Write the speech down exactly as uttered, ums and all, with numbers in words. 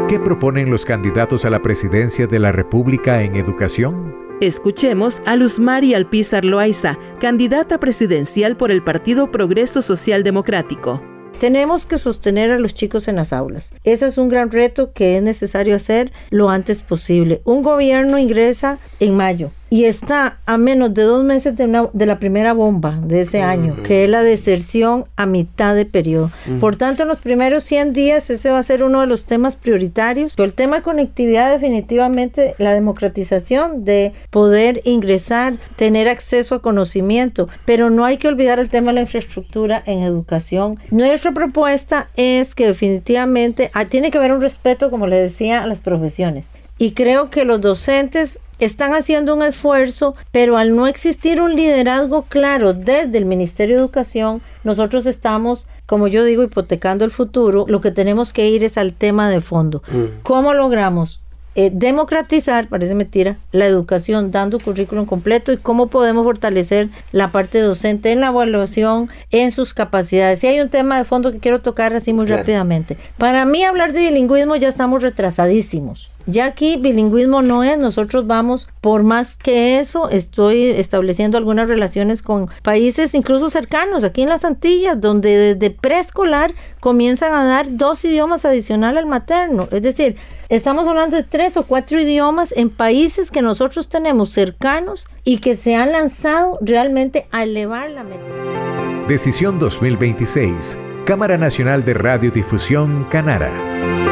¿Qué proponen los candidatos a la presidencia de la República en educación? Escuchemos a Luzmari Alpizar Loaiza, candidata presidencial por el Partido Progreso Social Democrático. Tenemos que sostener a los chicos en las aulas. Ese es un gran reto que es necesario hacer lo antes posible. Un gobierno ingresa en mayo y está a menos de dos meses de, una, de la primera bomba de ese uh-huh. año, que es la deserción a mitad de periodo. Uh-huh. Por tanto, en los primeros cien días ese va a ser uno de los temas prioritarios. El tema de conectividad, definitivamente la democratización de poder ingresar, tener acceso a conocimiento, pero no hay que olvidar el tema de la infraestructura en educación. Nuestra propuesta es que definitivamente ah, tiene que haber un respeto, como le decía, a las profesiones. Y creo que los docentes están haciendo un esfuerzo, pero al no existir un liderazgo claro desde el Ministerio de Educación, nosotros estamos, como yo digo, hipotecando el futuro. Lo que tenemos que ir es al tema de fondo. Mm. ¿Cómo logramos eh, democratizar, parece mentira, la educación dando currículum completo y cómo podemos fortalecer la parte docente en la evaluación, en sus capacidades? Y hay un tema de fondo que quiero tocar así muy claro. rápidamente. Para mí hablar de bilingüismo ya estamos retrasadísimos. Ya aquí bilingüismo no es, nosotros vamos por más que eso. Estoy estableciendo algunas relaciones con países incluso cercanos, aquí en las Antillas, donde desde preescolar comienzan a dar dos idiomas adicionales al materno. Es decir, estamos hablando de tres o cuatro idiomas en países que nosotros tenemos cercanos y que se han lanzado realmente a elevar la meta. Decisión dos mil veintiséis, Cámara Nacional de Radiodifusión, Canara.